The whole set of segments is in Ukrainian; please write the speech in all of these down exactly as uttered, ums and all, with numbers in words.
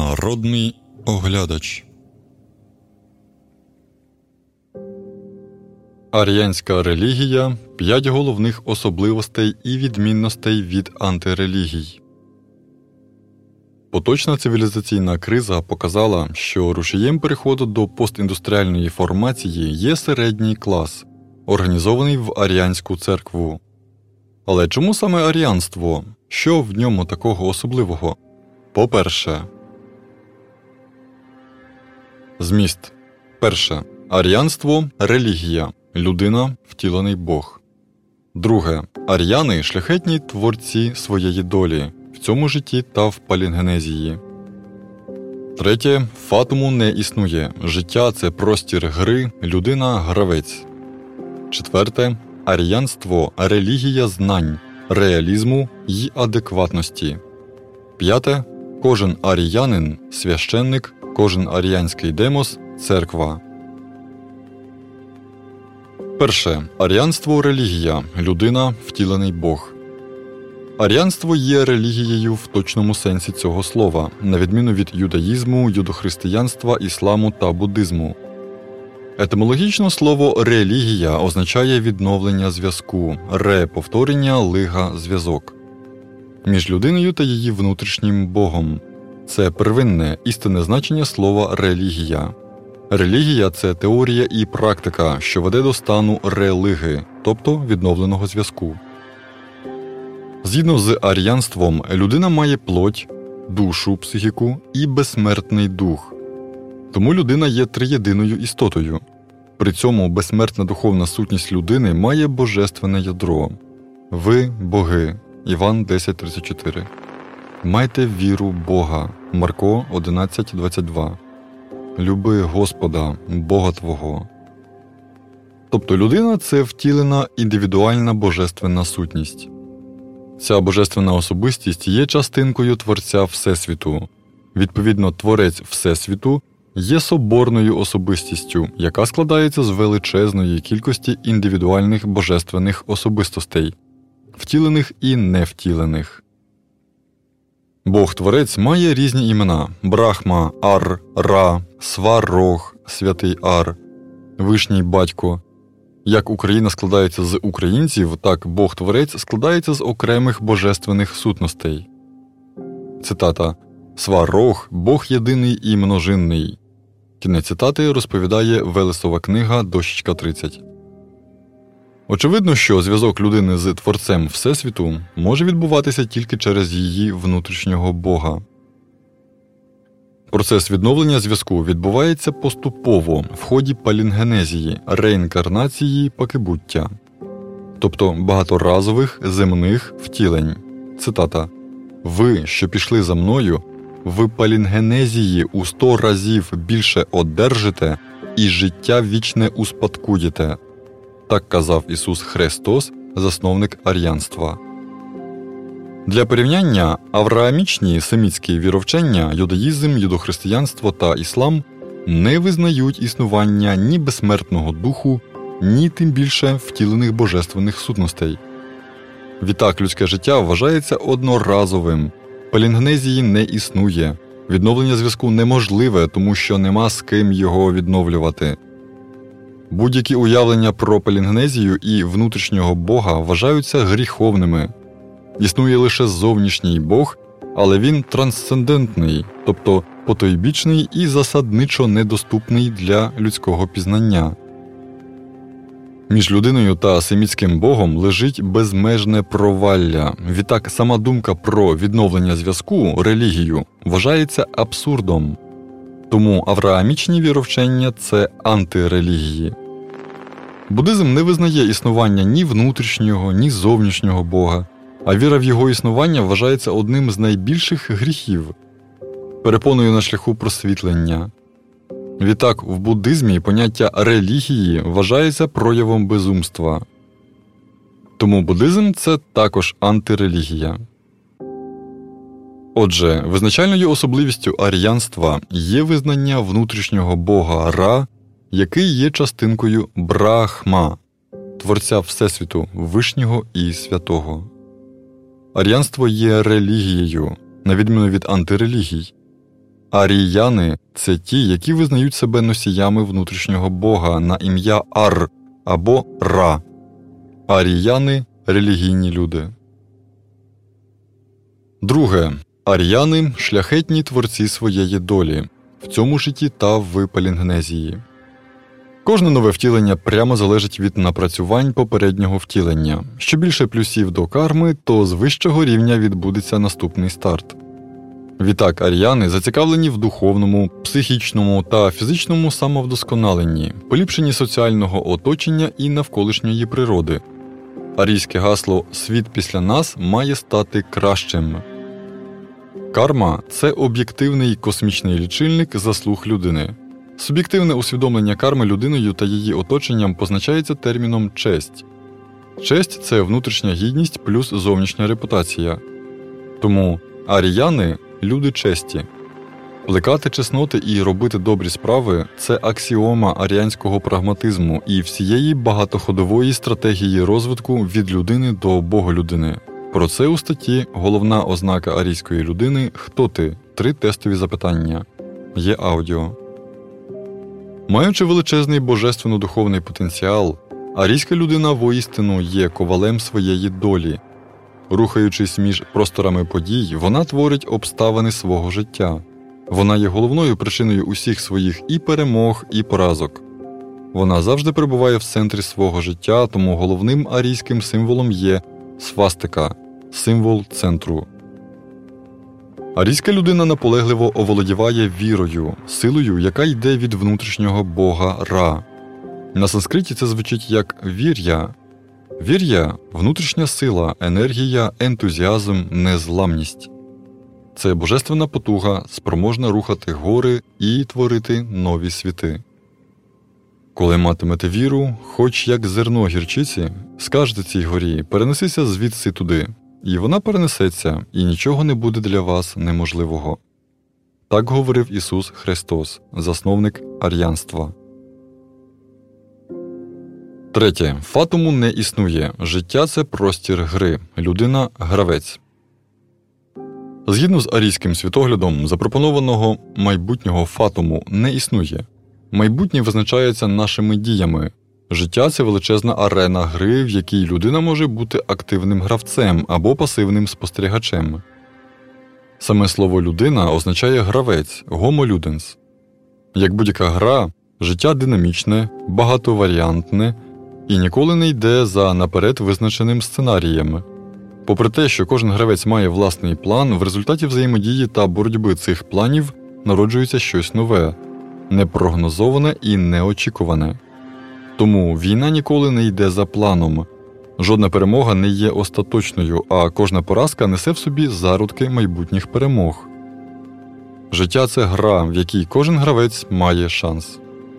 Народний оглядач. Аріанська релігія – п'ять головних особливостей і відмінностей від антирелігій. Поточна цивілізаційна криза показала, що рушієм переходу до постіндустріальної формації є середній клас, організований в Аріанську церкву. Але чому саме аріанство? Що в ньому такого особливого? По-перше, зміст. Перше. Аріанство – релігія. Людина – втілений Бог. Друге. Аріани – шляхетні творці своєї долі в цьому житті та в палінгенезії. Третє. Фатуму не існує. Життя – це простір гри, людина – гравець. Четверте. Аріанство – релігія знань, реалізму й адекватності. П'яте. Кожен аріянин – священник, кожен аріанський демос – церква. Перше. Аріанство – релігія, людина – втілений Бог. Аріанство є релігією в точному сенсі цього слова, на відміну від юдаїзму, юдохристиянства, ісламу та буддизму. Етимологічно слово «релігія» означає відновлення зв'язку, ре – повторення, лига – зв'язок. Між людиною та її внутрішнім Богом. Це первинне, істинне значення слова «релігія». Релігія – це теорія і практика, що веде до стану религи, тобто відновленого зв'язку. Згідно з аріанством, людина має плоть, душу, психіку і безсмертний дух. Тому людина є триєдиною істотою. При цьому безсмертна духовна сутність людини має божественне ядро. Ви – боги. Іван десять тридцять чотири. Майте віру Бога. Марко одинадцять двадцять два. Люби Господа, Бога твого. Тобто людина – це втілена індивідуальна божественна сутність. Ця божественна особистість є частинкою Творця Всесвіту. Відповідно, Творець Всесвіту є соборною особистістю, яка складається з величезної кількості індивідуальних божественних особистостей, втілених і невтілених. Бог-творець має різні імена – Брахма, Ар, Ра, Сварог, Святий Ар, Вишній Батько. Як Україна складається з українців, так Бог-творець складається з окремих божественних сутностей. Цитата. «Сварог – Бог єдиний і множинний». Кінець цитати розповідає Велесова книга, дощечка тридцять. Очевидно, що зв'язок людини з Творцем Всесвіту може відбуватися тільки через її внутрішнього Бога. Процес відновлення зв'язку відбувається поступово в ході палінгенезії, реінкарнації, пакибуття, тобто багаторазових земних втілень. Цитата. «Ви, що пішли за мною, в палінгенезії у сто разів більше одержите і життя вічне успадкуєте». Так казав Ісус Христос, засновник аріанства. Для порівняння, авраамічні семітські віровчення, юдаїзм, юдохристиянство та іслам не визнають існування ні безсмертного духу, ні тим більше втілених божественних сутностей. Відтак людське життя вважається одноразовим, палінгенезії не існує, відновлення зв'язку неможливе, тому що нема з ким його відновлювати. Будь-які уявлення про палінгенезію і внутрішнього Бога вважаються гріховними. Існує лише зовнішній Бог, але він трансцендентний, тобто потойбічний і засадничо недоступний для людського пізнання. Між людиною та семітським Богом лежить безмежне провалля. Відтак сама думка про відновлення зв'язку, релігію, вважається абсурдом. Тому авраамічні віровчення – це антирелігії. Буддизм не визнає існування ні внутрішнього, ні зовнішнього Бога, а віра в його існування вважається одним з найбільших гріхів, перепоною на шляху просвітлення. Відтак, в буддизмі поняття релігії вважається проявом безумства. Тому буддизм – це також антирелігія. Отже, визначальною особливістю аріанства є визнання внутрішнього Бога Ра, який є частинкою Брахма, Творця Всесвіту, Вишнього і Святого. Аріанство є релігією, на відміну від антирелігій. Аріяни – це ті, які визнають себе носіями внутрішнього Бога на ім'я Ар або Ра. Аріяни – релігійні люди. Друге. Аріяни – шляхетні творці своєї долі в цьому житті та в Палінгнезії. Кожне нове втілення прямо залежить від напрацювань попереднього втілення. Що більше плюсів до карми, то з вищого рівня відбудеться наступний старт. Відтак, аріяни зацікавлені в духовному, психічному та фізичному самовдосконаленні, поліпшенні соціального оточення і навколишньої природи. Арійське гасло «Світ після нас» має стати кращим. Карма – це об'єктивний космічний лічильник заслуг людини. Суб'єктивне усвідомлення карми людиною та її оточенням позначається терміном «честь». Честь – це внутрішня гідність плюс зовнішня репутація. Тому аріяни – люди честі. Плекати чесноти і робити добрі справи – це аксіома аріанського прагматизму і всієї багатоходової стратегії розвитку від людини до боголюдини. Про це у статті «Головна ознака арійської людини. Хто ти?» Три тестові запитання. Є аудіо. Маючи величезний божественно-духовний потенціал, арійська людина воістину є ковалем своєї долі. Рухаючись між просторами подій, вона творить обставини свого життя. Вона є головною причиною усіх своїх і перемог, і поразок. Вона завжди перебуває в центрі свого життя, тому головним арійським символом є свастика – символ центру. Арійська людина наполегливо оволодіває вірою, силою, яка йде від внутрішнього бога Ра. На санскриті це звучить як «вір'я». Вір'я – внутрішня сила, енергія, ентузіазм, незламність. Це божественна потуга, спроможна рухати гори і творити нові світи. Коли матимете віру, хоч як зерно гірчиці, скажете цій горі «перенесися звідси туди», і вона перенесеться, і нічого не буде для вас неможливого. Так говорив Ісус Христос, засновник аріянства. Третє. Фатуму не існує. Життя – це простір гри. Людина – гравець. Згідно з арійським світоглядом, запропонованого майбутнього фатуму не існує. Майбутнє визначається нашими діями. Життя – це величезна арена гри, в якій людина може бути активним гравцем або пасивним спостерігачем. Саме слово «людина» означає «гравець» – «homo ludens». Як будь-яка гра, життя динамічне, багатоваріантне і ніколи не йде за наперед визначеним сценарієм. Попри те, що кожен гравець має власний план, в результаті взаємодії та боротьби цих планів народжується щось нове, непрогнозоване і неочікуване. Тому війна ніколи не йде за планом. Жодна перемога не є остаточною, а кожна поразка несе в собі зародки майбутніх перемог. Життя – це гра, в якій кожен гравець має шанс.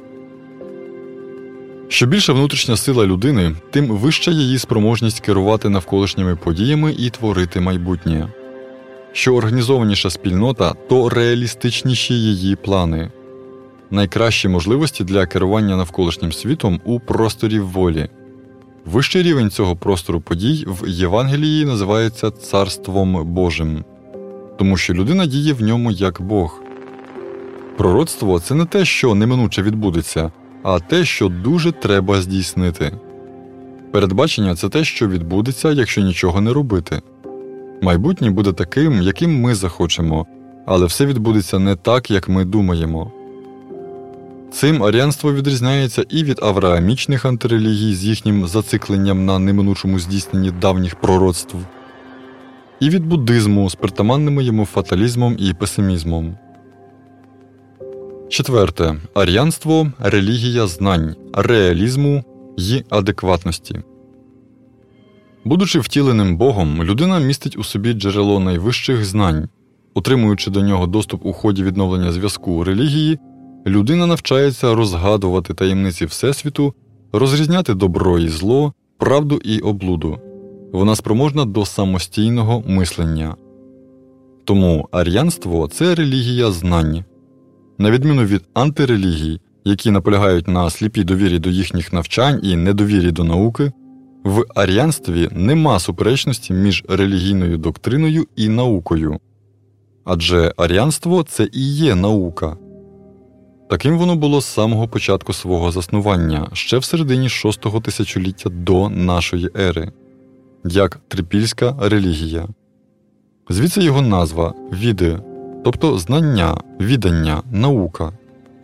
Що більша внутрішня сила людини, тим вища її спроможність керувати навколишніми подіями і творити майбутнє. Що організованіша спільнота, то реалістичніші її плани. Найкращі можливості для керування навколишнім світом у просторі волі. Вищий рівень цього простору подій в Євангелії називається Царством Божим, тому що людина діє в ньому як Бог. Пророцтво – це не те, що неминуче відбудеться, а те, що дуже треба здійснити. Передбачення – це те, що відбудеться, якщо нічого не робити. Майбутнє буде таким, яким ми захочемо, але все відбудеться не так, як ми думаємо. Цим аріанство відрізняється і від авраамічних антирелігій з їхнім зацикленням на неминучому здійсненні давніх пророцтв, і від буддизму з притаманними йому фаталізмом і песимізмом. Четверте. Аріанство – релігія знань, реалізму й адекватності. Будучи втіленим Богом, людина містить у собі джерело найвищих знань. Отримуючи до нього доступ у ході відновлення зв'язку релігії, людина навчається розгадувати таємниці Всесвіту, розрізняти добро і зло, правду і облуду. Вона спроможна до самостійного мислення. Тому аріанство – це релігія знань. На відміну від антирелігій, які наполягають на сліпій довірі до їхніх навчань і недовірі до науки, в аріанстві нема суперечності між релігійною доктриною і наукою. адже аріанство – це і є наука. Таким воно було з самого початку свого заснування, ще в середині шостого тисячоліття до нашої ери, як трипільська релігія. Звідси його назва – віди, тобто знання, відання, наука.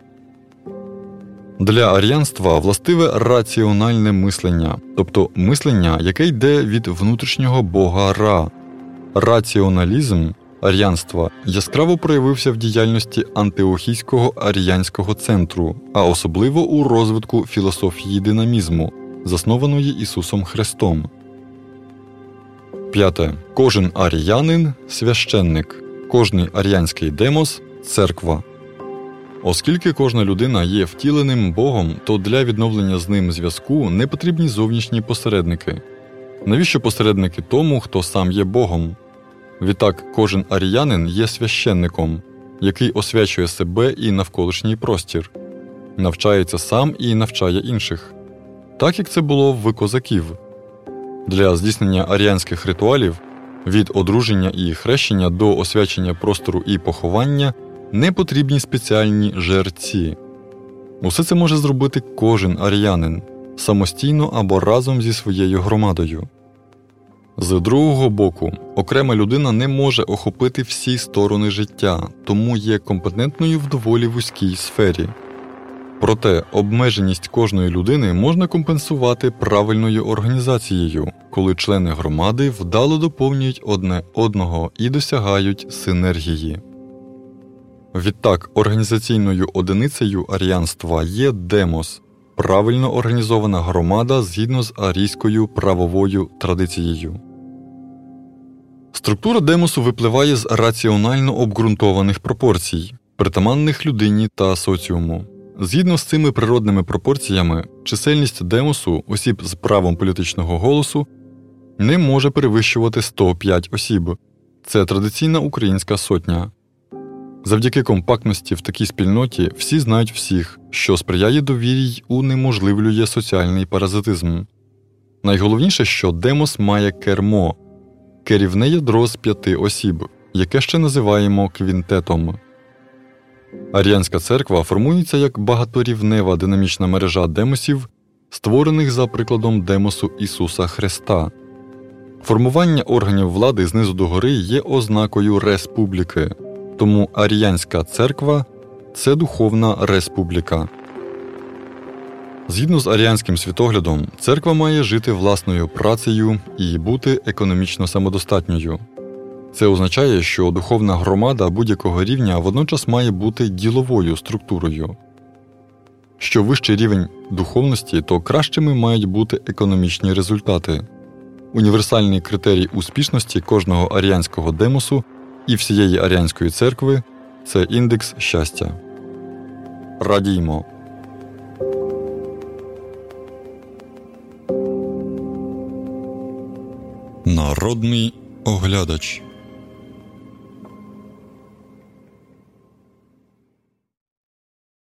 Для аріанства властиве раціональне мислення, тобто мислення, яке йде від внутрішнього бога Ра. Раціоналізм аріанства яскраво проявився в діяльності антиохійського аріанського центру, а особливо у розвитку філософії динамізму, заснованої Ісусом Христом. П'яте. Кожен аріянин – священник, кожний аріанський демос – церква. Оскільки кожна людина є втіленим Богом, то для відновлення з ним зв'язку не потрібні зовнішні посередники. Навіщо посередники тому, хто сам є Богом? Відтак, кожен аріянин є священником, який освячує себе і навколишній простір, навчається сам і навчає інших. Так, як це було в козаків. Для здійснення аріанських ритуалів від одруження і хрещення до освячення простору і поховання не потрібні спеціальні жерці. Усе це може зробити кожен аріянин, самостійно або разом зі своєю громадою. З другого боку, окрема людина не може охопити всі сторони життя, тому є компетентною в доволі вузькій сфері. Проте обмеженість кожної людини можна компенсувати правильною організацією, коли члени громади вдало доповнюють одне одного і досягають синергії. Відтак, організаційною одиницею аріанства є демос – правильно організована громада згідно з арійською правовою традицією. Структура демосу випливає з раціонально обґрунтованих пропорцій, притаманних людині та соціуму. Згідно з цими природними пропорціями, чисельність демосу, осіб з правом політичного голосу, не може перевищувати сто п'ять осіб. Це традиційна українська сотня. Завдяки компактності в такій спільноті всі знають всіх, що сприяє довірі й унеможливлює соціальний паразитизм. Найголовніше, що демос має кермо – керівне ядро з п'яти осіб, яке ще називаємо квінтетом. Аріанська церква формується як багаторівнева динамічна мережа демосів, створених за прикладом демосу Ісуса Христа. Формування органів влади знизу догори є ознакою республіки, тому аріанська церква – це духовна республіка. Згідно з аріанським світоглядом, церква має жити власною працею і бути економічно самодостатньою. Це означає, що духовна громада будь-якого рівня водночас має бути діловою структурою. Що вищий рівень духовності, то кращими мають бути економічні результати. Універсальний критерій успішності кожного аріанського демосу і всієї аріанської церкви – це індекс щастя. Радіймо! Народний оглядач.